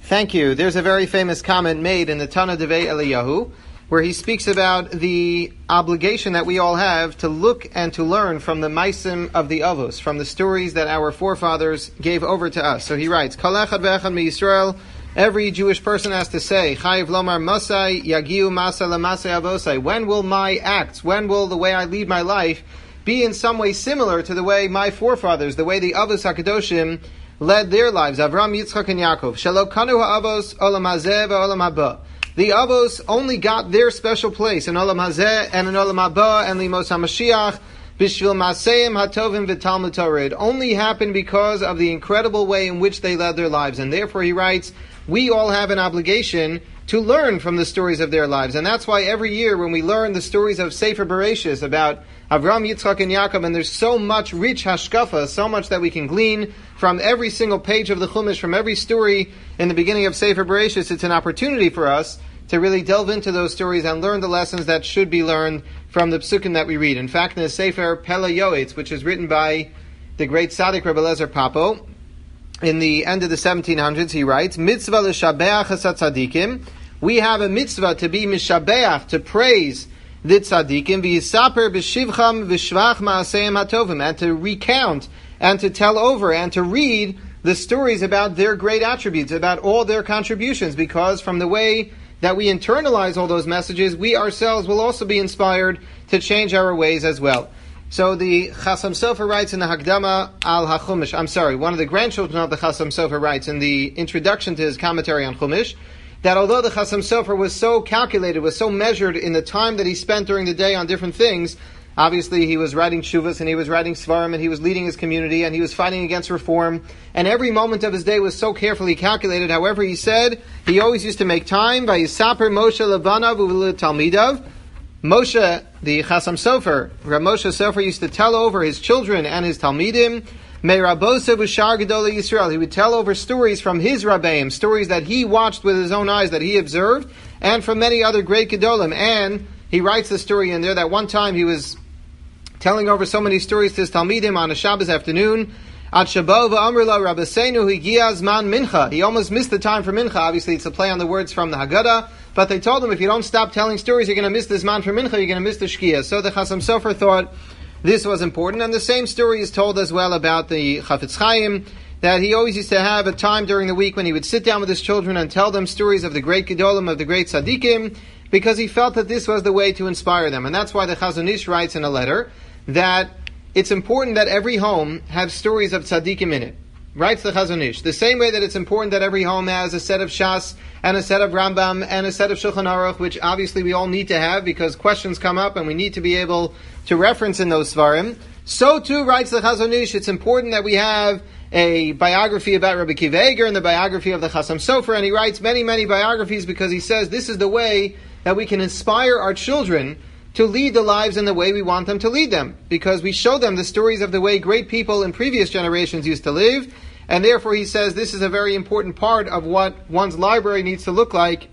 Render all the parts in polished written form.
Thank you. There's a very famous comment made in the Tana Devei Eliyahu, where he speaks about the obligation that we all have to look and to learn from the Maisim of the Avos, from the stories that our forefathers gave over to us. So he writes, Kol echad ve'echad miYisrael, every Jewish person has to say, Chayiv lomar masai yagiu masa lamasai avosai. When will my acts, when will the way I lead my life be in some way similar to the way my forefathers, the way the Avos HaKadoshim led their lives? Avram, Yitzchak, and Yaakov. Shelo kanu ha'avos olam hazeh ve'olam haba. The Avos only got their special place in Olam Hazeh and in Olam Haba and Limos HaMashiach Bishvil Maseim HaTovim V'Talmud Torah. It only happened because of the incredible way in which they led their lives. And therefore, he writes, we all have an obligation to learn from the stories of their lives. And that's why every year when we learn the stories of Sefer Bereshis about Avram, Yitzchak, and Yaakov, and there's so much rich hashkafa, so much that we can glean from every single page of the Chumash, from every story in the beginning of Sefer Bereshis, it's an opportunity for us to really delve into those stories and learn the lessons that should be learned from the psukim that we read. In fact, in the Sefer Pele Yoetz, which is written by the great Tzaddik Rebbe Lezer Papo, in the end of the 1700s, he writes, Mitzvah l'shabeach hasat tzadikim. We have a mitzvah to be mishabeach, to praise the tzadikim, v'yisaper b'shivcham v'shvach ma'aseim hatovim, and to recount, and to tell over, and to read the stories about their great attributes, about all their contributions, because from the way that we internalize all those messages, we ourselves will also be inspired to change our ways as well. So the Chasam Sofer writes in the Hakdama al HaChumash, one of the grandchildren of the Chasam Sofer writes in the introduction to his commentary on Chumash, that although the Chasam Sofer was so calculated, was so measured in the time that he spent during the day on different things, obviously he was writing Shuvas and he was writing Svarim and he was leading his community and he was fighting against reform, and every moment of his day was so carefully calculated. However, he said he always used to make time by Yisaper Moshe Levanav Uvil Talmidav. Moshe, the Chasam Sofer, Rav Moshe Sofer, used to tell over his children and his Talmidim, Me Rabosa B'Shar Gedolei Yisrael. He would tell over stories from his Rabbeim, stories that he watched with his own eyes, that he observed, and from many other great Gedolim. And he writes the story in there that one time he was telling over so many stories to his Talmidim on a Shabbos afternoon. At Shabbat v'amrla Rabbeinu higia zman mincha. He almost missed the time for mincha. Obviously, it's a play on the words from the Haggadah. But they told him, if you don't stop telling stories, you're going to miss the zman for mincha. You're going to miss the shkia. So the Chasam Sofer thought this was important. And the same story is told as well about the Chafetz Chaim, that he always used to have a time during the week when he would sit down with his children and tell them stories of the great Gedolim, of the great Tzadikim, because he felt that this was the way to inspire them. And that's why the Chazon Ish writes in a letter that it's important that every home have stories of tzaddikim in it. Writes the Chazon Ish. The same way that it's important that every home has a set of Shas and a set of Rambam and a set of Shulchan Aruch, which obviously we all need to have because questions come up and we need to be able to reference in those Svarim. So too, writes the Chazon Ish, it's important that we have a biography about Rabbi Akiva Eiger and the biography of the Chasam Sofer, and he writes many, many biographies because he says this is the way that we can inspire our children to lead the lives in the way we want them to lead them, because we show them the stories of the way great people in previous generations used to live, and therefore he says this is a very important part of what one's library needs to look like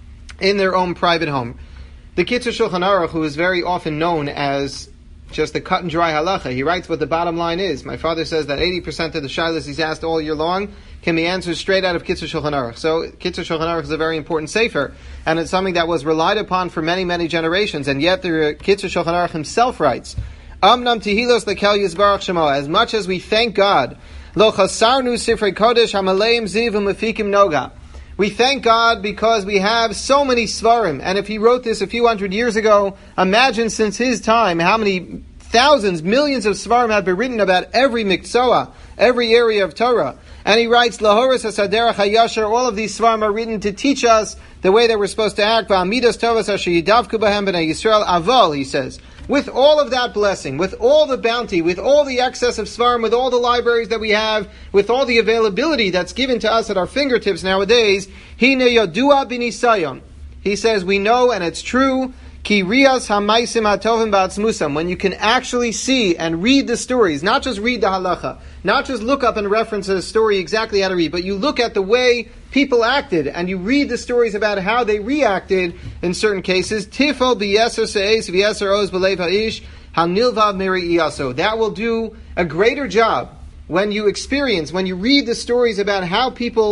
in their own private home. The Kitzur Shulchan Aruch, who is very often known as just the cut and dry halacha, he writes what the bottom line is. My father says that 80% of the shilas he's asked all year long can be answered straight out of Kitzur Shulchan Aruch. So Kitzur Shulchan Aruch is a very important sefer, and it's something that was relied upon for many, many generations, and yet the Kitzur Shulchan Aruch himself writes, Amnam tihilos lekel yizbarach shemo, as much as we thank God, lo chasarnu sifrei kodesh hamaleim ziv u'mefikim noga. We thank God because we have so many svarim, and if he wrote this a few hundred years ago, imagine since his time how many thousands, millions of svarim have been written about every mikzoah, every area of Torah. And he writes, Lahoris hasaderach hayashar, all of these svarim are written to teach us the way that we're supposed to act. Va'amidas tovas asher yidavku bahem b'nei Yisrael aval, he says. With all of that blessing, with all the bounty, with all the excess of svarim, with all the libraries that we have, with all the availability that's given to us at our fingertips nowadays, hine yodua b'nisayon. He says, we know, and it's true, Ki riyas hamaisim hatovim ba'atzmusam, when you can actually see and read the stories, not just read the halacha, not just look up and reference a story exactly how to read, but you look at the way people acted, and you read the stories about how they reacted in certain cases. Tifol b'yeser se'es v'yeser oz b'lev ha'ish hanilvav meri iyaso. That will do a greater job when you experience, when you read the stories about how people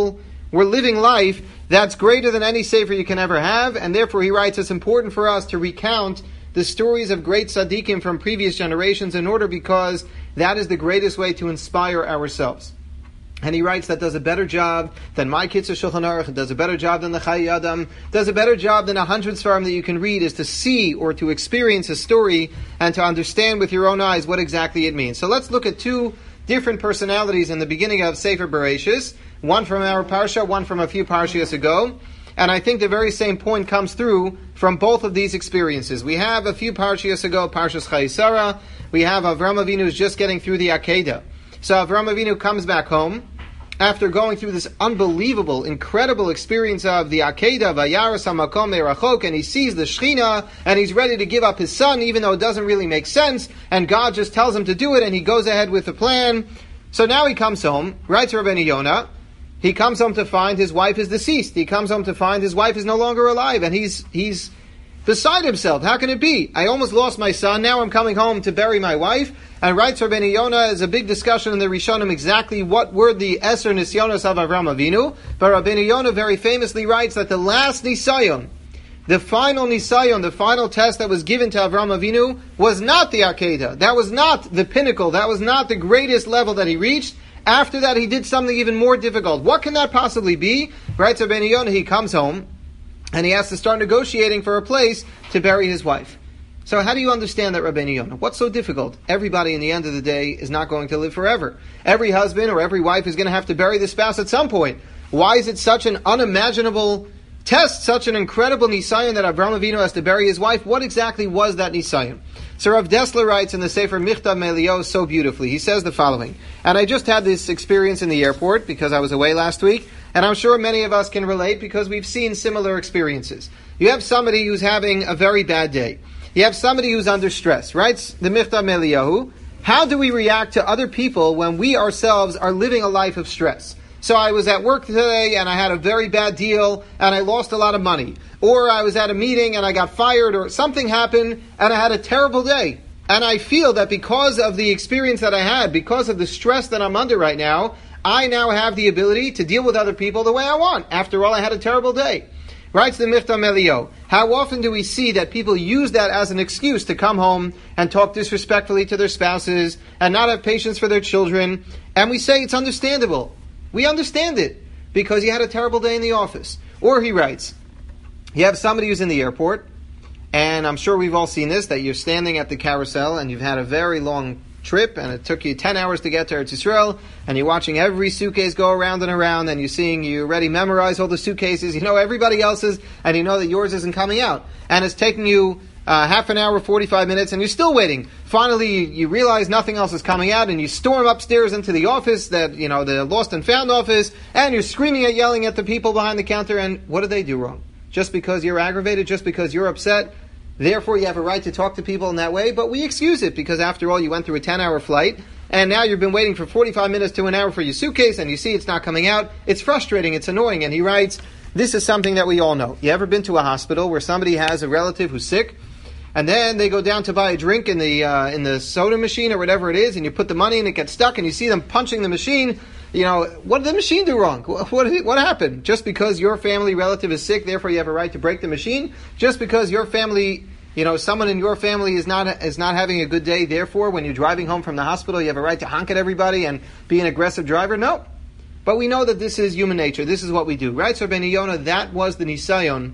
We're living life that's greater than any sefer you can ever have, and therefore he writes it's important for us to recount the stories of great tzaddikim from previous generations in order because that is the greatest way to inspire ourselves. And he writes that does a better job than my Kitzur Shulchan Aruch, does a better job than the Chayei Adam, does a better job than 100 Sfarim that you can read, is to see or to experience a story and to understand with your own eyes what exactly it means. So let's look at two different personalities in the beginning of Sefer Bereshis, one from our Parsha, one from a few Parshas ago. And I think the very same point comes through from both of these experiences. We have a few Parshas ago, Parshas Chayei Sarah. We have Avram Avinu who's just getting through the Akedah. So Avram Avinu comes back home after going through this unbelievable, incredible experience of the Akedah, Vayaras HaMakom Merachok, and he sees the Shechina, and he's ready to give up his son, even though it doesn't really make sense, and God just tells him to do it, and he goes ahead with the plan. So now he comes home, writes Rabbeinu Yonah, he comes home to find his wife is deceased. He comes home to find his wife is no longer alive, and he's beside himself. How can it be? I almost lost my son, now I'm coming home to bury my wife. And writes Rabbeinu Yonah, is a big discussion in the Rishonim exactly what were the Eser Nisyonos of Avram Avinu. But Rabbeinu Yonah very famously writes that the last Nisayon, the final Nisayon, the final test that was given to Avram Avinu was not the Akedah. That was not the pinnacle. That was not the greatest level that he reached. After that, he did something even more difficult. What can that possibly be? Writes Rabbeinu Yonah, he comes home and he has to start negotiating for a place to bury his wife. So how do you understand that, Rabbeinu Yonah? What's so difficult? Everybody in the end of the day is not going to live forever. Every husband or every wife is going to have to bury the spouse at some point. Why is it such an unimaginable test, such an incredible nisayon that Avraham Avinu has to bury his wife? What exactly was that nisayon? So Rav Dessler writes in the Sefer Michtav Me'Eliyahu so beautifully. He says the following, and I just had this experience in the airport because I was away last week, and I'm sure many of us can relate because we've seen similar experiences. You have somebody who's having a very bad day. You have somebody who's under stress, writes the Michtav Me'Eliyahu. How do we react to other people when we ourselves are living a life of stress? So I was at work today and I had a very bad deal and I lost a lot of money. Or I was at a meeting and I got fired or something happened and I had a terrible day. And I feel that because of the experience that I had, because of the stress that I'm under right now, I now have the ability to deal with other people the way I want. After all, I had a terrible day. Writes the Michtav Me'Eliyahu, how often do we see that people use that as an excuse to come home and talk disrespectfully to their spouses and not have patience for their children? And we say it's understandable. We understand it because you had a terrible day in the office. Or he writes, you have somebody who's in the airport, and I'm sure we've all seen this, that you're standing at the carousel and you've had a very long trip and it took you 10 hours to get to Eretz Yisrael, and you're watching every suitcase go around and around, and you already memorize all the suitcases, you know everybody else's, and you know that yours isn't coming out. And it's taking you half an hour, 45 minutes, and you're still waiting. Finally, you realize nothing else is coming out, and you storm upstairs into the office, the lost and found office, and you're screaming and yelling at the people behind the counter, and what did they do wrong? Just because you're aggravated, just because you're upset, therefore you have a right to talk to people in that way, but we excuse it, because after all, you went through a 10-hour flight, and now you've been waiting for 45 minutes to an hour for your suitcase, and you see it's not coming out. It's frustrating, it's annoying, and he writes, this is something that we all know. You ever been to a hospital where somebody has a relative who's sick, and then they go down to buy a drink in the soda machine or whatever it is, and you put the money and it gets stuck, and you see them punching the machine. What did the machine do wrong? What happened? Just because your family relative is sick, therefore you have a right to break the machine? Just because your family, someone in your family is not having a good day, therefore when you're driving home from the hospital, you have a right to honk at everybody and be an aggressive driver? No. But we know that this is human nature. This is what we do. Right, so Rabbeinu Yonah, that was the nisayon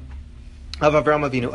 of Avraham Avinu.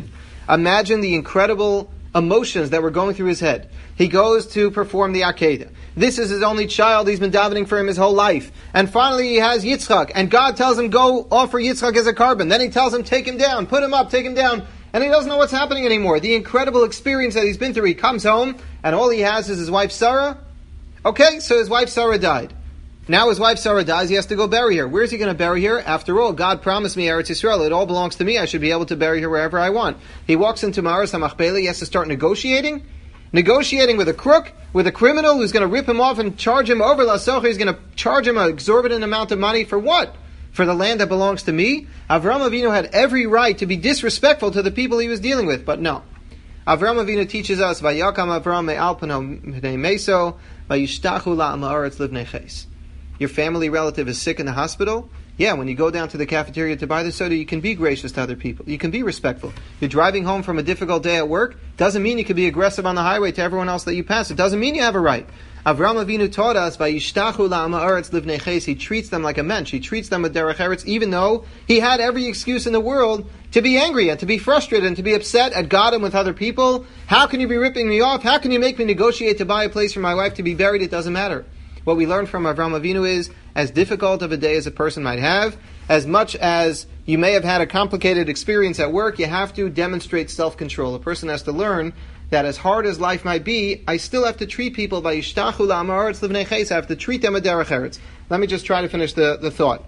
Imagine the incredible emotions that were going through his head. He goes to perform the Akedah. This is his only child. He's been davening for him his whole life. And finally he has Yitzchak. And God tells him, go offer Yitzchak as a carbon. Then he tells him, take him down, put him up, take him down. And he doesn't know what's happening anymore. The incredible experience that he's been through. He comes home and all he has is his wife Sarah. Okay, so his wife Sarah died. Now his wife Sarah dies, he has to go bury her. Where's he going to bury her? After all, God promised me Eretz Yisrael. It all belongs to me. I should be able to bury her wherever I want. He walks into Ma'aras HaMachpelah. He has to start negotiating with a crook, with a criminal who's going to rip him off and charge him over Lasocha. He's going to charge him an exorbitant amount of money for what? For the land that belongs to me? Avraham Avinu had every right to be disrespectful to the people he was dealing with, but no. Avraham Avinu teaches us, Vayakam Avraham me'al pano b'nei meso, vayishtachu la'am ha'aretz livnei ches. Your family relative is sick in the hospital, Yeah, when you go down to the cafeteria to buy the soda, you can be gracious to other people. You can be respectful. You're driving home from a difficult day at work, doesn't mean you can be aggressive on the highway to everyone else that you pass. It doesn't mean you have a right. Avraham Avinu taught us, "Vayishtachu la'am ha'aretz livnei ches." He treats them like a mensch. He treats them with derech eretz, even though he had every excuse in the world to be angry and to be frustrated and to be upset at God and with other people. How can you be ripping me off? How can you make me negotiate to buy a place for my wife to be buried? It doesn't matter. What we learn from Avraham Avinu is, as difficult of a day as a person might have, as much as you may have had a complicated experience at work, you have to demonstrate self-control. A person has to learn that as hard as life might be, I still have to treat people by yishtachu la'am ha'aretz livnei ches. I have to treat them a derech eretz. Let me just try to finish the thought.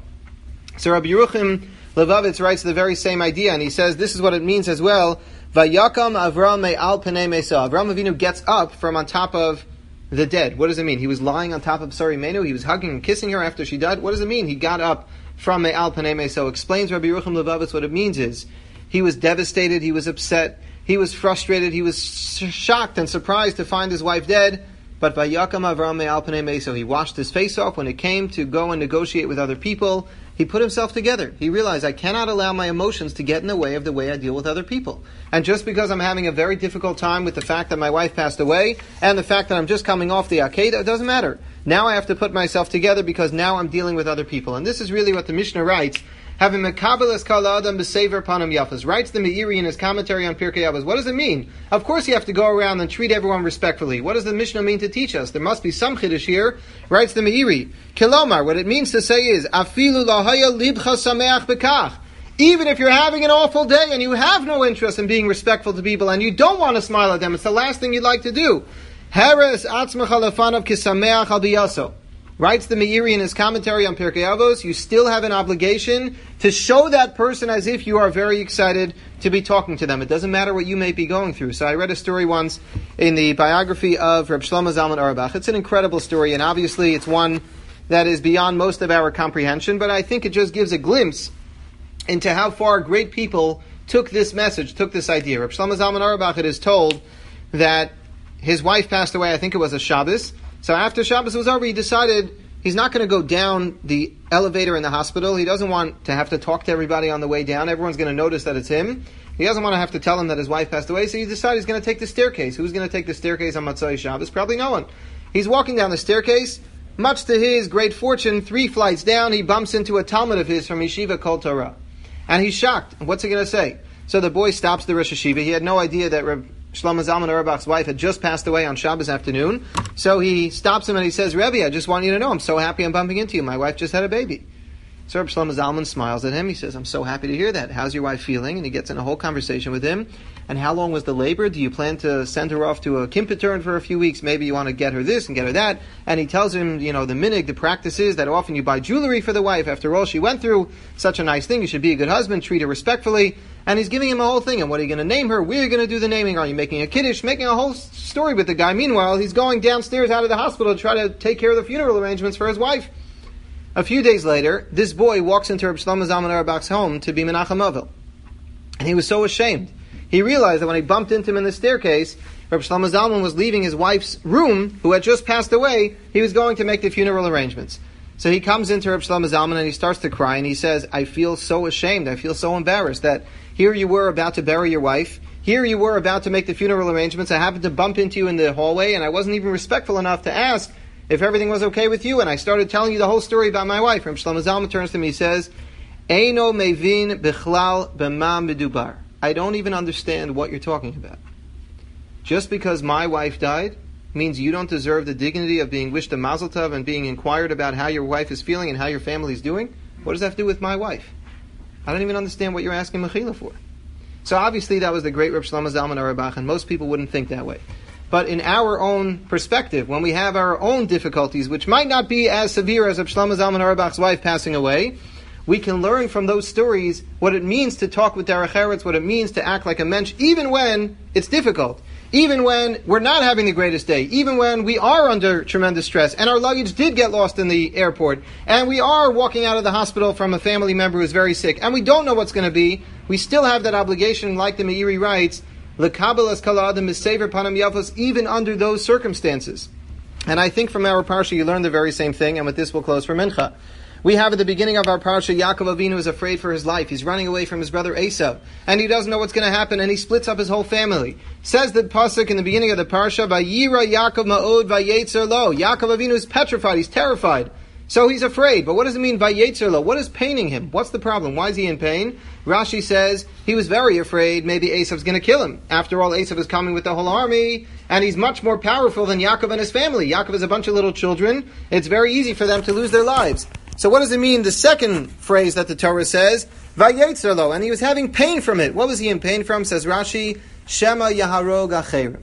So Rabbi Yeruchim Levavitz writes the very same idea, and he says this is what it means as well. Vayakam Avram me'al penei mesa. Avram Avinu gets up from on top of the dead. What does it mean? He was lying on top of Sari Menu. He was hugging and kissing her after she died. What does it mean? He got up from me'al penei mesa. Explains Rabbi Yeruchim Levavitz what it means is he was devastated. He was upset. He was frustrated. He was shocked and surprised to find his wife dead. But Vayakam Avram me'al penei mesa. He washed his face off when it came to go and negotiate with other people. He put himself together. He realized, I cannot allow my emotions to get in the way of the way I deal with other people. And just because I'm having a very difficult time with the fact that my wife passed away, and the fact that I'm just coming off the Akedah, it doesn't matter. Now I have to put myself together because now I'm dealing with other people. And this is really what the Mishnah writes. Having mekabeles kal adam b'sever panam yafas. Writes the Meiri in his commentary on Pirkei Avos. What does it mean? Of course you have to go around and treat everyone respectfully. What does the Mishnah mean to teach us? There must be some chiddush here. Writes the Meiri. Kilomar, what it means to say is, afilu lahaya libcha sameach bekach. Even if you're having an awful day and you have no interest in being respectful to people and you don't want to smile at them, it's the last thing you'd like to do. Heres atzmecha lefanav kisameach al biyaso. Writes the Meiri in his commentary on Pirkei Avos, you still have an obligation to show that person as if you are very excited to be talking to them. It doesn't matter what you may be going through. So I read a story once in the biography of Reb Shlomo Zalman Auerbach. It's an incredible story, and obviously it's one that is beyond most of our comprehension, but I think it just gives a glimpse into how far great people took this message, took this idea. Reb Shlomo Zalman Auerbach, it is told that his wife passed away, I think it was a Shabbos. So after Shabbos was over, he decided he's not going to go down the elevator in the hospital. He doesn't want to have to talk to everybody on the way down. Everyone's going to notice that it's him. He doesn't want to have to tell them that his wife passed away, so he decided he's going to take the staircase. Who's going to take the staircase on Matzai Shabbos? Probably no one. He's walking down the staircase. Much to his great fortune, 3 flights down, he bumps into a Talmud of his from Yeshiva Kol Torah. And he's shocked. What's he going to say? So the boy stops the Rosh Yeshiva. He had no idea that Reb Shlomo Zalman Auerbach's wife had just passed away on Shabbos afternoon. So he stops him and he says, Rebbe, I just want you to know, I'm so happy I'm bumping into you. My wife just had a baby. So Reb Shlomo Zalman smiles at him. He says, I'm so happy to hear that. How's your wife feeling? And he gets in a whole conversation with him. And how long was the labor? Do you plan to send her off to a kimpatern for a few weeks? Maybe you want to get her this and get her that. And he tells him, the minig, the practice is that often you buy jewelry for the wife. After all, she went through such a nice thing. You should be a good husband, treat her respectfully. And he's giving him a whole thing. And what are you going to name her? Where are you going to do the naming? Are you making a kiddush? Making a whole story with the guy. Meanwhile, he's going downstairs out of the hospital to try to take care of the funeral arrangements for his wife. A few days later, this boy walks into Reb Shlomo Zalman Auerbach's home to be Menachem Avil. And he was so ashamed. He realized that when he bumped into him in the staircase, Reb Shlomo Zalman was leaving his wife's room, who had just passed away. He was going to make the funeral arrangements. So he comes into Reb Shlomo Zalman and he starts to cry and he says, I feel so ashamed, I feel so embarrassed that here you were about to bury your wife, here you were about to make the funeral arrangements, I happened to bump into you in the hallway and I wasn't even respectful enough to ask if everything was okay with you, and I started telling you the whole story about my wife. Reb Shlomo Zalman turns to me and he says, Eino mevin bichlal b'ma medubar. I don't even understand what you're talking about. Just because my wife died means you don't deserve the dignity of being wished a mazel tov and being inquired about how your wife is feeling and how your family is doing? What does that have to do with my wife? I don't even understand what you're asking mechila for. So obviously that was the great Reb Shlomo Zalman Auerbach, and most people wouldn't think that way. But in our own perspective, when we have our own difficulties, which might not be as severe as Reb Shlomo Zalman Auerbach's wife passing away, we can learn from those stories what it means to talk with derech eretz, what it means to act like a mensch, even when it's difficult, even when we're not having the greatest day, even when we are under tremendous stress, and our luggage did get lost in the airport, and we are walking out of the hospital from a family member who's very sick, and we don't know what's going to be, we still have that obligation, like the Meiri writes, L'kabelas kol adam b'sever panam yafos, even under those circumstances. And I think from our parsha you learn the very same thing, and with this we'll close for Mincha. We have at the beginning of our parsha, Yaakov Avinu is afraid for his life. He's running away from his brother Esav, and he doesn't know what's going to happen, and he splits up his whole family. Says the pasuk in the beginning of the parsha, Vayira Yaakov Ma'od Vayetzer Lo. Yaakov Avinu is petrified, he's terrified. So he's afraid. But what does it mean, Vayetzer Lo? What is paining him? What's the problem? Why is he in pain? Rashi says he was very afraid maybe Esav's going to kill him. After all, Esav is coming with the whole army, and he's much more powerful than Yaakov and his family. Yaakov has a bunch of little children. It's very easy for them to lose their lives. So what does it mean, the second phrase that the Torah says, Vayetzer Lo, and he was having pain from it. What was he in pain from? Says Rashi, Shema Yaharog Acherim.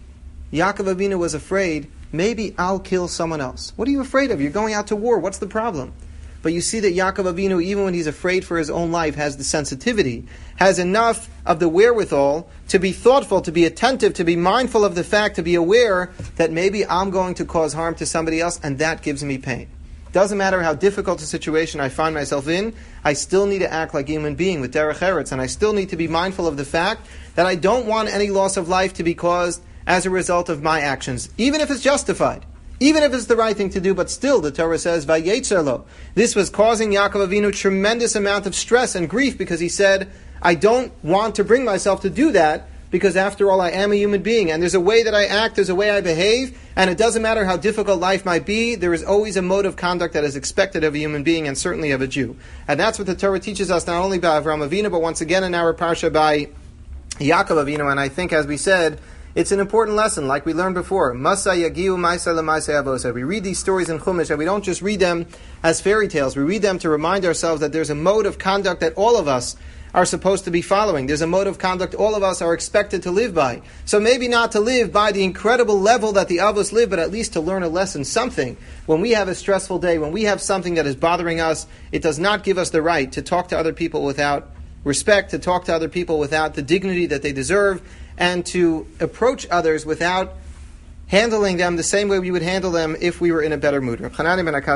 Yaakov Avinu was afraid, maybe I'll kill someone else. What are you afraid of? You're going out to war. What's the problem? But you see that Yaakov Avinu, even when he's afraid for his own life, has the sensitivity, has enough of the wherewithal to be thoughtful, to be attentive, to be mindful of the fact, to be aware that maybe I'm going to cause harm to somebody else, and that gives me pain. Doesn't matter how difficult a situation I find myself in, I still need to act like a human being with derech eretz, and I still need to be mindful of the fact that I don't want any loss of life to be caused as a result of my actions, even if it's justified, even if it's the right thing to do. But still, the Torah says, Vayetzer Lo. This was causing Yaakov Avinu tremendous amount of stress and grief, because he said, I don't want to bring myself to do that, because after all, I am a human being, and there's a way that I act, there's a way I behave, and it doesn't matter how difficult life might be, there is always a mode of conduct that is expected of a human being, and certainly of a Jew. And that's what the Torah teaches us, not only by Avraham Avinu, but once again in our parsha by Yaakov Avinu. And I think, as we said, it's an important lesson, like we learned before. Masa yagiu ma'aseh l'ma'aseh avosa. We read these stories in Chumash, and we don't just read them as fairy tales. We read them to remind ourselves that there's a mode of conduct that all of us are supposed to be following. There's a mode of conduct all of us are expected to live by. So maybe not to live by the incredible level that the Avos live, but at least to learn a lesson, something. When we have a stressful day, when we have something that is bothering us, it does not give us the right to talk to other people without respect, to talk to other people without the dignity that they deserve, and to approach others without handling them the same way we would handle them if we were in a better mood.